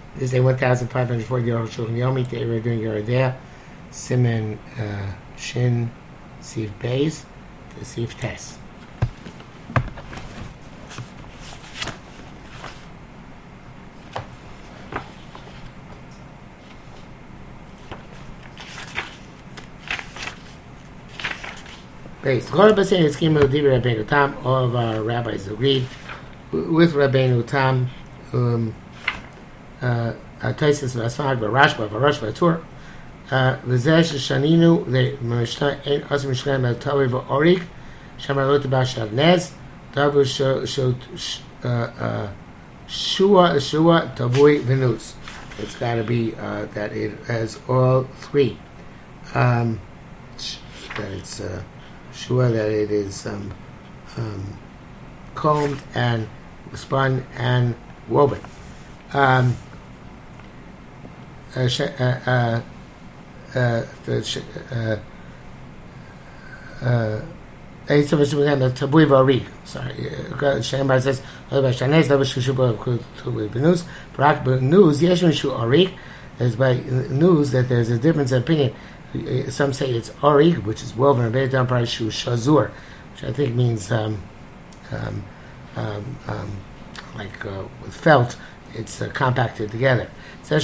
This is a 1,540 year old Shulchan Yomi. Today we're doing Yerodea, Siman Shin, Sif Beis, to Sif Tes. Base. All of our rabbis agreed with Rabbeinu Tam. Taisus Vasfag, Rashba, Varashba, Tur. Vizesh Shaninu, the Mishna, and Osm Shem, Taviv Orik, Shamarot Bashav Nez, Tavu Shua, Tavui Venus. It's got to be that it has all three. That it's Shua, that it is combed and spun and woven. Sorry. Shemar says, news, is by news that there's a difference of opinion. Some say it's Arik, which is woven, and Beit Dampar Shu Shazur, which I think means like with felt, it's compacted together. That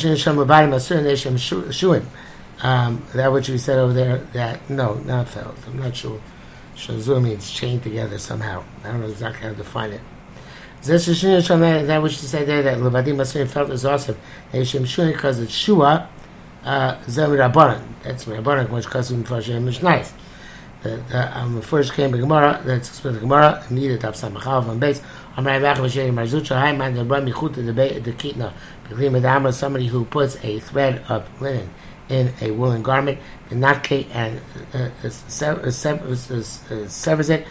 what you said over there, that, no, not felt. I'm not sure. Shazur means chained together somehow. I don't know exactly how to define it. That what you said there, that Levadim Masurim felt is awesome. Because it's Shua, Zem Rabbanan. That's Rabbanan, which Kasim Fashem is nice. The first came to Gemara, that's explained the Gemara, needed to have some Machav on base. I'm right back with Shady Marzucha, High Man, the Rami Chut, the Kitna, somebody who puts a thread of linen in a woolen garment, and not cake, and severs it,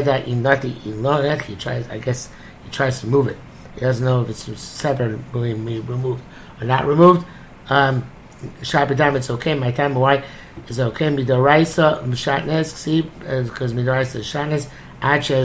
he tries, I guess, he tries to move it. He doesn't know if it's severed, removed, or not removed. Shabbat it's okay. My time why is okay. Midoraisa Mishatnes see because Midoraisa is Shatnes. Ache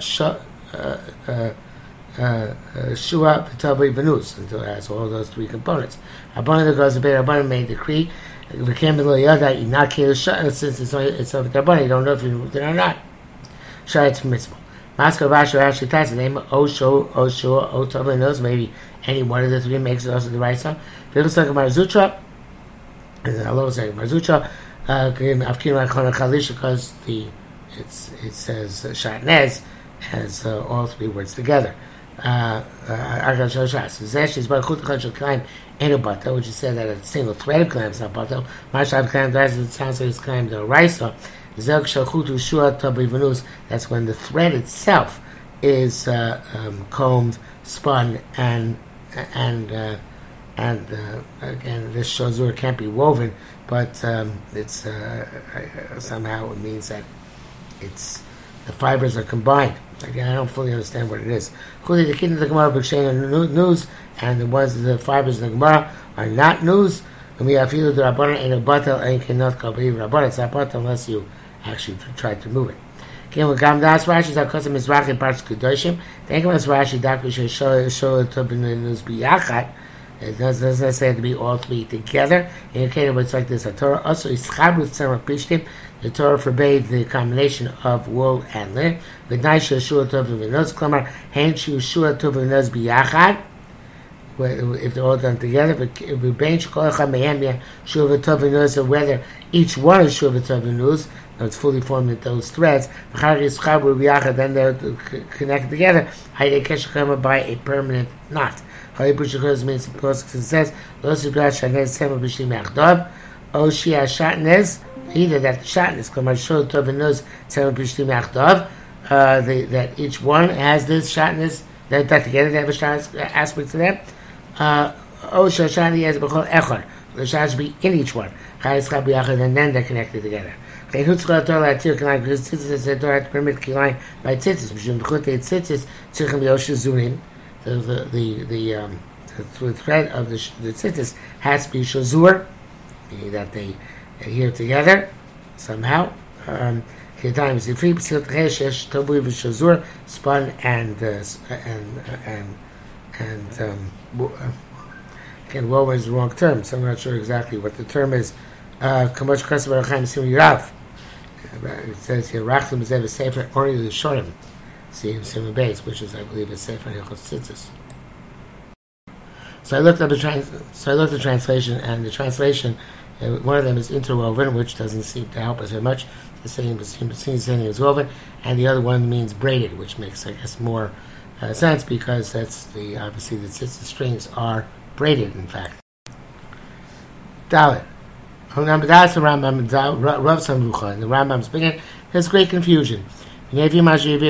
Shua V'Tavi Venus until it has all those three components. Abana that goes to bed. Abana made decree. If it came to the Yada, you not kill since it's over the Abana. You don't know if you removed it or not. Shah it's permissible. Maskar Vashu actually ties the name Osho Tavi Venus. Maybe any one of the three makes it also the right song. People talk about Zutra. And then Allah was saying Marzucha, because it says Shatnez has all three words together. Which is said that a single thread of clam is not batel. Mashab clam, it sounds like it's clam the raisa. That's when the thread itself is combed, spun, and again, this shazur can't be woven, but it's somehow it means that it's the fibers are combined. Again, I don't fully understand what it is. The kid of the Gemara news, and the ones the fibers of the Gemara are not news. And we have feel the Rabbanan and a batel and cannot believe Rabbanan. It's not batel unless you actually try to move it. Again, with Gam Das Rashi, our custom is Rach in parts Kedoshim. Thank you, Rashi. That we should show it to be news biyachat. It doesn't say to be all three together. Indicated what's like this. The Torah also is Chabru Tzemach Pishtim. The Torah forbade the combination of wool and linen. V'nai Shua Tov V'Noz Klamar Hen Shua Tov V'Noz B'Yachad. If they're all done together, whether each one is Shua Tov V'Noz, it's fully formed in those threads. Then they're connected together. By a permanent knot. Means the Pasuk says, either that the Shatnez, that each one has this Shatnez, that together they have a Shatnez aspect to them. The Shatnez be in each one, and then they're connected together. Because tzitzis the Torah to permit kilayim by tzitzis. The thread of the tzitzis has to be shazur, meaning that they adhere together somehow. Times the free shazur spun and Again, woven is the wrong term, so I'm not sure exactly what the term is. Kamosh Krasa Barachim Sim Yirav. It says here, Rachlim is a Sefer Ori L'Shorim. See in Simon Base, which is, I believe, a Sefer Hilchos Tzitzis. So I looked up the translation, and the translation, one of them is interwoven, which doesn't seem to help us very much. The same seems is woven, and the other one means braided, which makes, I guess, more sense because that's obviously the tzitzis strings are braided. In fact, Dalit. And the Rambam's beginning, there's great confusion. According to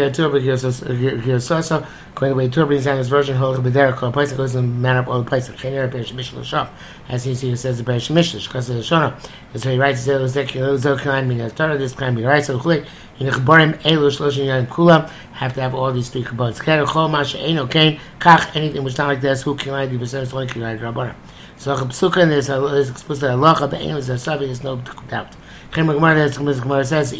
the way Tur brings down his version, goes in the manner of all the places. As he says the Perish Mishlish, because of the Shona. That's why he writes, this can be right. So, have to have all these three components. Anything which not like this, who can I do? So Psuka is explicit halacha, but anyways, there's no doubt. Gemara says,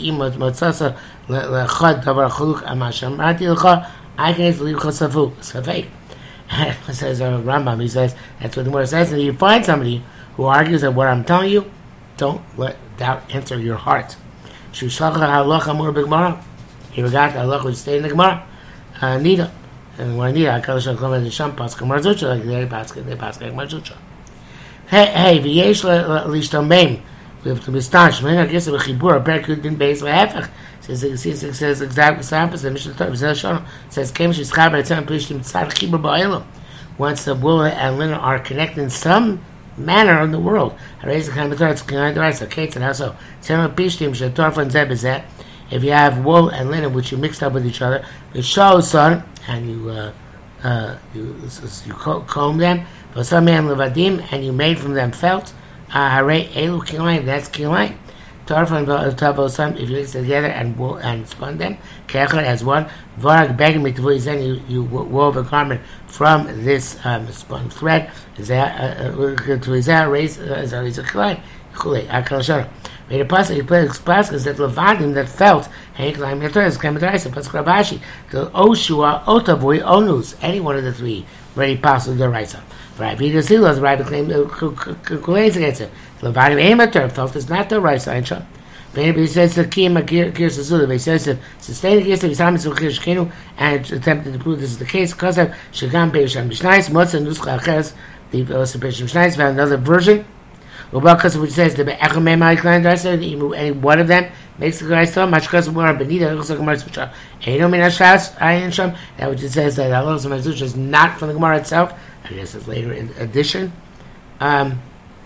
I can leave Safek. Says Rambam, he says, that's what the Gemara says, and you find somebody who argues that what I'm telling you, don't let doubt enter your heart. He forgot the halacha which stayed in the Gemara. Nida. And when Nida, HaKadosh HaKadosh the Sham Paska Marzucha, like they Paska Marzucha. Hey, v'yesh l'ishtamem. We have to be astonished. I guess the chibur a perkud din beis v'hefech. Says exactly the opposite. Mishnah Torah says Kem shishchar b'etzem plishtim tzad chibur ba'elam. Once the wool and linen are connected in some manner in the world. Harei zekhan b'torah it's kind of right. So Kate said also tzem plishtim shetorfan zeh b'zeh. If you have wool and linen which you mixed up with each other, the show son and you comb them. For some man levadim, and you made from them felt. Harei elu kilayim, that's kilayim. Torfan v'tavosam, if you mix together and spun them, kechad as one. Varag begim then you wove a garment from this spun thread. To Izah raise as a kilayim. Chulei akalashara. Made a pasuk. He played pasuk that levadim that felt. Hey kilayim yator is kemedaraisa pasuk Rabashi. The Oshua Otavui Onus. Any one of the three very possible the raisa. Right, Peter Silas, right, claim claims against it. Levadim amateur felt is not the right side. Maybe he says the Kiyama Kirsa Zulu. He says to sustain the case of Isamis Kirshkinu and attempted to prove this is the case because of Shagam Beisham Mishnais, Motza Nuska Acheres, the Beisham Mishnais found another version. Because which says the Echamem Aliklan Darsa, any one of them makes the guy so much because more Benita, it looks like a Marzucha. Ain't no Minashas, Ayin Sham, that which it says that Allah Marzucha is not from the Gemara itself. I guess it's later in addition. Ayin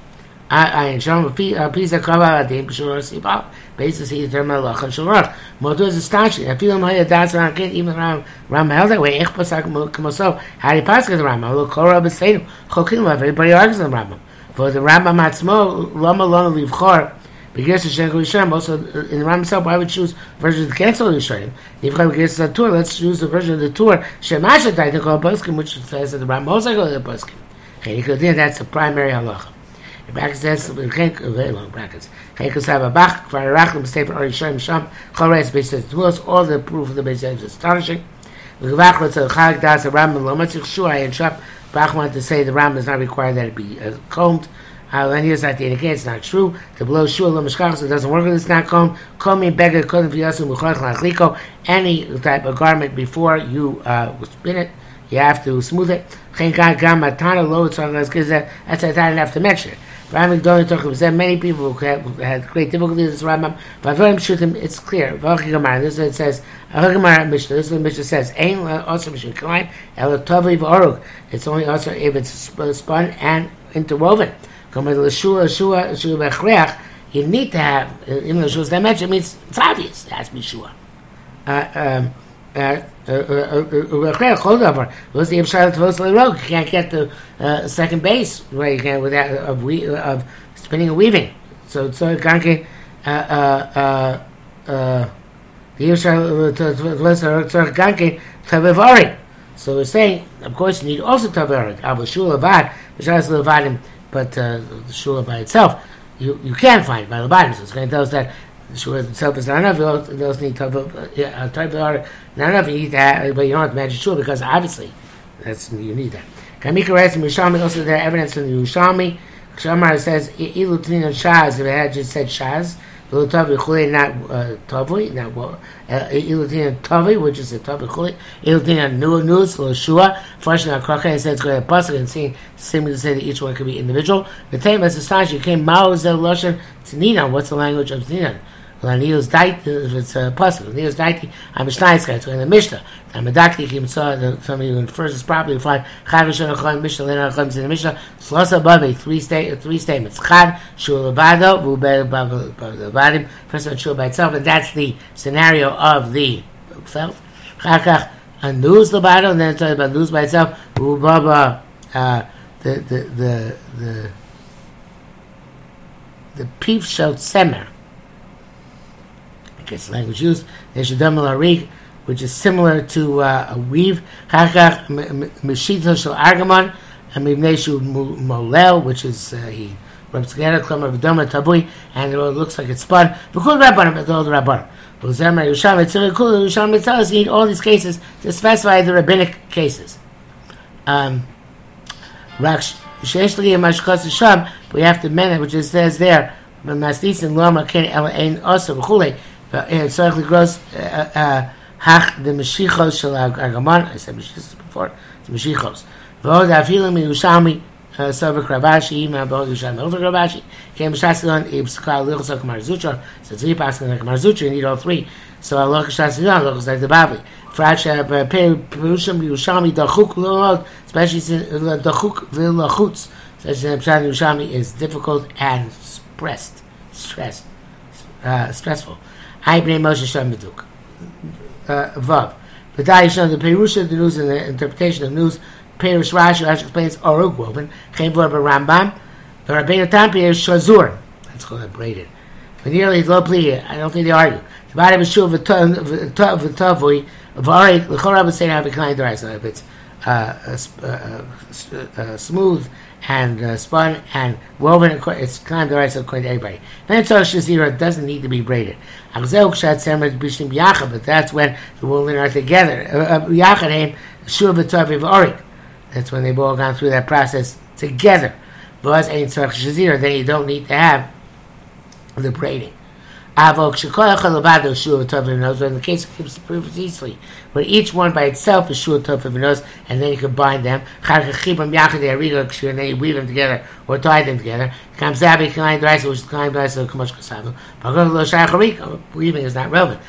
Sham, Pisa Kava, Adim, Shur Sibal, basically the term Allah and Shurach. Modu is astonishing. I feel him here, that's around Kid, even around Ram held that way. Echpasak Kamosov, Harry Paskas Ram, Look, Korab is Satan, Chokin, everybody argues on Ram. For the Rambam Atzmo, Lama Lona Livchor, because the Shenko Yisharim, also in the Rambam himself, why would choose version of the cancel Yisharim? Livchor begins the tour, let's choose the version of the tour, Shemasha Taita Kol Poskim, which says that the Rambam also goes to the Poskim. That's the primary halacha. The bracket says, very long brackets. Bach, Kvarachim, State for Yisharim Sham, Chores, based on the tools, all the proof of the base is astonishing. The Gavach, let's say, Chalik Das, the Rambam, Lomatzich Shua, and Shap. Bach wanted to say the Ram does not require that it be combed. And here's not the indication, it's not true. To blow shul lo mishkachos, it doesn't work when it's not combed. Komi beggar kodem v'yasu muchalach lachliko. Any type of garment before you spin it, you have to smooth it. That's I didn't have to mention it. Many people who had great difficulty with this Rambam, but it's clear. This is what it says. This is what Mishnah says. It's only also if it's spun and interwoven. You need to have, even though Shua's dimension, means it's obvious. It has to be Shua. You can't get the second base where you can without of spinning and weaving. So ganke so we're saying, of course, you need also taverik. But the shula by itself, you can't find it by the bottom. So it's going to tell us that the shula itself is not enough. You also need taverik. Not enough. You need that, but you don't have to magic shula because obviously you need that. Kamika writes in Yerushalmi, also there evidence from the Yerushalmi. Shamar says, Ilu Tnina Shaz, if it had just said Shaz, Ilu Tavi Chuli, not Tavi, not Ilu Tnina Tavi, which is a Tavi Chuli, Ilu Tnina Nuz, Shua, Farshna Kraka, and says, go ahead, Pasuk, and seeming to say that each one could be individual. The time as a Sash, you came Ma'ozel Loshan Tnina. What's the language of Tnina? Neil's Daiti, if it's a Pasuk, Neil's Daiti, I'm a Schneitzkai, so in the Mishnah. Medakti Kim saw that somebody who infers this properly will find Chavishan Achim Mishnah Lena Achim in the Mishnah. Slosa Bavi, three statements. Chad Shul Levado Vubevadim. First one Shul by itself, and that's the scenario of the felt. Chakach a news Levado, and then it's talking about news by itself. Vubaba the Pif Shel Tzemer. I guess language used. There's Shadam Larik, which is similar to a weave. Chakach Meshita Shel Argamon, and Mivneshu Molel, which is he rubs together. Klamar V'Doma Tabui, and it looks like it's spun. V'Kul Rabbanim, but all the Rabbanim. V'Zemar Yerushalmi Tzirei Kul Yerushalmi tells us you need all these cases to specify the rabbinic cases. Rak Sheish L'Giyah Mashkas Sham, we have to mention, which it says there, Mastis and Loma Ken El Ein Osa V'Chulei. But it certainly grows Hach the Meshichos Shel Argamon. I said Meshichos before. It's Meshichos. V'od Afilim Yerushalmi Sovek Ravashi Ima V'od Yerushalmi Over Ravashi Kem Shasilan Ibskal Lichos Kamar Zutra. So three passages like Kamar Zutra. You need all three. So Aloch Shasilan Lochos like the Bavli. Fracha Perushim Yerushalmi Dachuk Lomod, especially Dachuk V'Lachutz. Such that Yerushalmi is difficult and stressful. Hai Bnei Moshe Shem Meduk. Vav. V'day Yishon, the Perusha, the news and the interpretation of news. Perush Rashi explains Orug woven. Chem Vor Rambam. The Rabbeinu Tam Perush Shazur. That's called it braided. Nearly low plea. I don't think they argue. The bottom is Shuv V'Tavui. V'Arik L'Chorah would say how to decline the rice. If it's smooth and spun and woven, it's climbed the rice according to everybody. Then Shazira doesn't need to be braided. But that's when the wool and linen are together. That's when they've all gone through that process together. Then you don't need to have the braiding. When the case keeps precisely, where each one by itself is shul tov v'nos, and then you combine them, and then you weave them together or tie them together. Weaving is not relevant.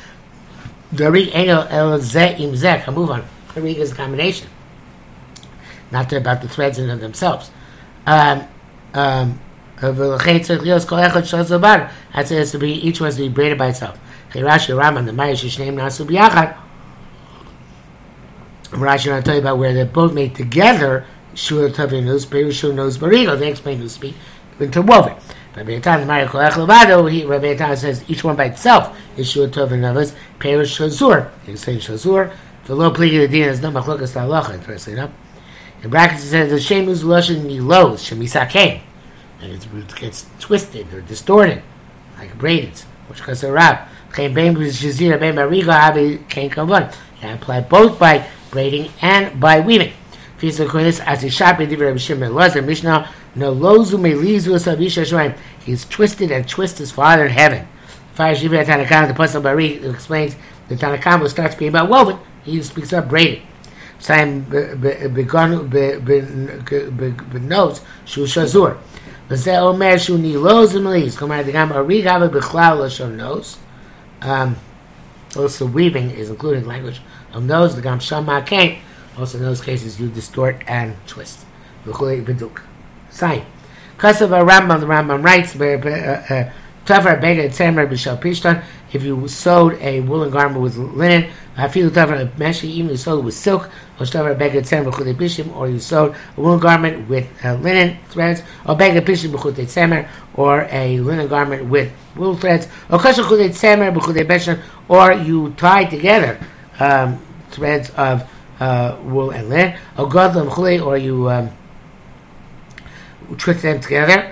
Move on. Harig is a combination, not about the threads in of themselves. That says to be each one has to be braided by itself. Rashi Raman the Mayish name Nasu B'Yachad. Rashi will tell you about where they're both made together. Shur Tavi Nuz, Perushu Nuz Barigo. They explain Nuz speak interwoven. Rabbi Yatan the Mari Kolech Levado. Rabbi Yatan says each one by itself is Shur Tavi Nuz. Perush Shazur. You say Shazur. The low plea of the din is no machlokas halacha. Interesting enough. In brackets it says the shem Nuz Loshin Milos Shemisakein. And it gets twisted or distorted, like braided, which goes to Rab. Can apply both by braiding and by weaving. He's twisted and twists his father in heaven. The Pasuk Bari explains the Tanakh starts being about woven. He speaks up braiding. Same knows Shu Shazur. Also, weaving is included in language of nose. The gam shama came. Also, in those cases, you distort and twist. Sign. Kasav Rambam. The Rambam writes, if you sewed a woolen garment with linen, even you sewed it with silk, or you sewed a woolen garment with linen threads, or a linen garment with wool threads, or you tied together threads of wool and linen, or you twist them together.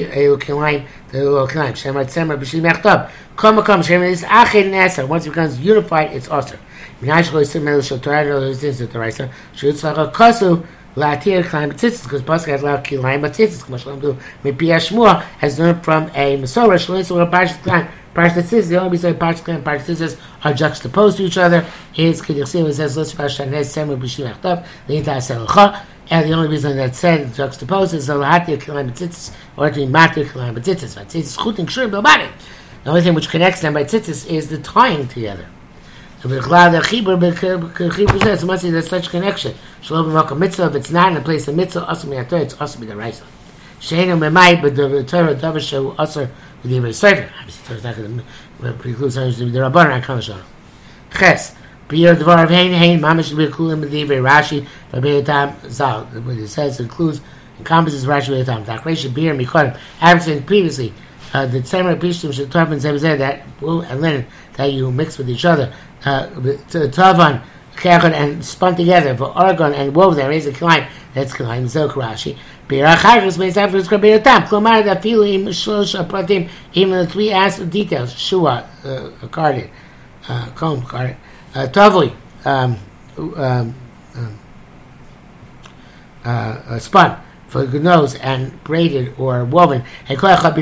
Once it becomes unified, it's also. Latir Kilayim B'tzitzis, because Pasuk has allowed Kilayim B'tzitzis, K'mo Shalom do, Mipi Hashmua has learned from a Masorah, Shlois or Parashat Kilayim. Parashat Tzitzis, the only reason Parashat Kilayim and Parashat Tzitzis are juxtaposed to each other is K'dichsim, it says, L'Shva Shanez Semur B'Shim Achtav, L'Yinta Asel and the only reason that's said juxtaposed is Latir Kilayim B'tzitzis, or to be Matir Kilayim B'tzitzis. B'tzitzis Chutin K'shurim B'Badi. The only thing which connects them by tzitzis is the tying together. So must be there's such connection. Shalom b'makom mitzvah. If it's not in a place of mitzvah, also be Torah. It's also be the Raisa. Sheinu memay, but the Torah davar shehu also with the Yivrei Sefer. Obviously, Torah is not going to preclude something to be the Rabbanan. Hakam Shalom. Ches. B'yer dvar of hein mamish b'kulim with the Yivrei Rashi v'beyatam zal. What it says includes encompasses Rashi v'beyatam. Dakreish b'yer mikodim. Having said previously. The tzemer pishtim should tarp and zebazeh, that wool and linen that you mix with each other, tavan, kechon, and spun together for argon and wove there is a kilayim. That's kilayim zok Rashi. Beirachayus means afterwards kabiratam. Klomar that feeling shlosh pratim, even the three details. Shua, carded, comb carded, tavli, spun. For the nose and braided or woven, and you connect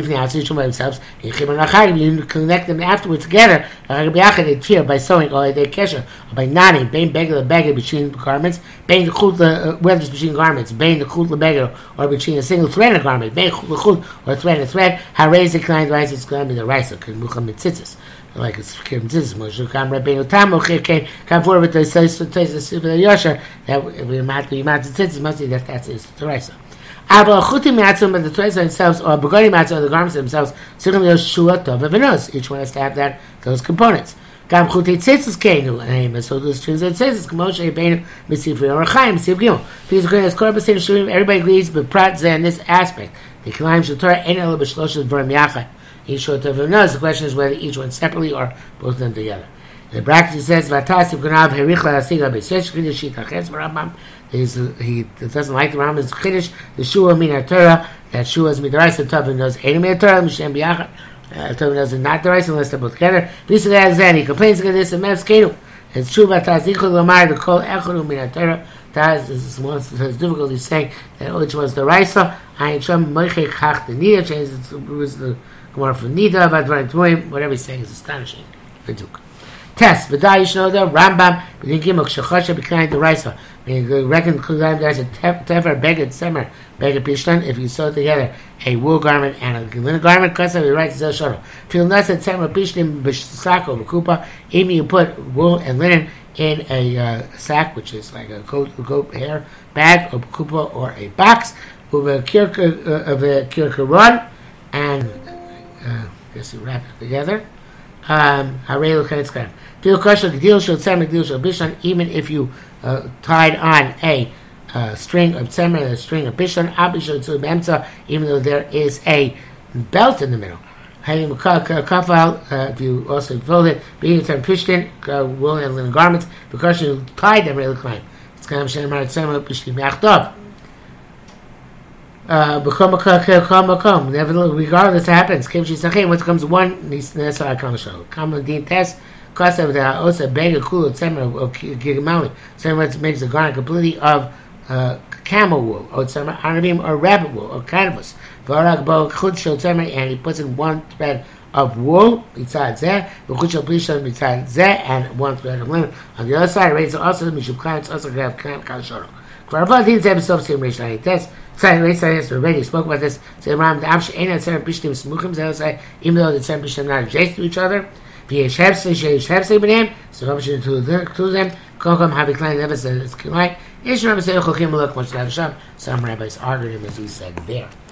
them afterwards together by sewing or by knotting, between garments, whether it's between garments, or between a single thread of garment, or thread and thread. How raise the client rises, it's going to be the rice of Muhammad like it's Moshe Rabbeinu Tam come forward with the Yosher that we might tzitzis must be that's the rice. But the threads themselves, or Begoni Matzah, or the garments themselves, each one has to have those components. So this translation says, everybody agrees, but Prat in this aspect. The Kilayim Shel Torah ain't elo b'shlosh dvarim yachad. Each short of them knows. The question is whether each one separately or both of them together. The bracket says, he doesn't like the Rambam's Chiddush, the Shua Min Torah, that Shua is Midrash, and Tavin knows Edim Torah, Mishem B'Yachad, Tavin knows not the rice unless they're both together. Lisa Gazan, he complains against this, and Mev's Kenu. It's true about Taz, Ichul Lamar, the Kol Echadu Min Torah. Taz has difficulty saying that which was the Raisa, Ayin Shom Moichek Chach, the Nida, changes it was the Gemara from Nida, Vadvarim Tmoim, whatever he's saying is astonishing. Viduk. Test, V'day Yishnoda, Rambam, B'dinkim, Ukshachasha, B'kayim, the Raisa. You reckon there's a tefer, beged, semer, beged pishtan, if you sew together a wool garment and a linen garment, kasav, you write zel shoro. Fil nasa semer pishtim b'sako b'kupa, even you put wool and linen in a sack, which is like a goat hair bag, or b'kupa, or a box, of a kirkaron, and I guess you wrap it together. Even if you tied on a string of tzemer and a string of bishon, even though there is a belt in the middle. If you also fold it, being some pishtin, wool and linen garments, because you tied them really climb. It's kind of shenamar tzemer pishtin me'achdav. Nevertheless, regardless what happens, what comes one common din test, kasav the also bega kula tzemer or gigamali. Tzemer makes the garment completely of camel wool, or tzemer anabim, or rabbit wool, or canvas. V'arak bo chut shel tzemer, and he puts in one thread of wool besides that, v'chut shel plishon besides that, and one thread of linen on the other side. Right, so also mishum clients also have kalshoro. Kvaravad din zeh besof sim reish nine test. We already spoke about this. Say Ram the Avsh ain't at seven pishtim smuchim. They say even though the seven pishtim are not adjacent to each other, v'yesh hefsei b'neim. So option to them. Kokom haviklein never said it's kilai. Ish Ram say chokim look much like Hashem. Some rabbis argued him as we said there.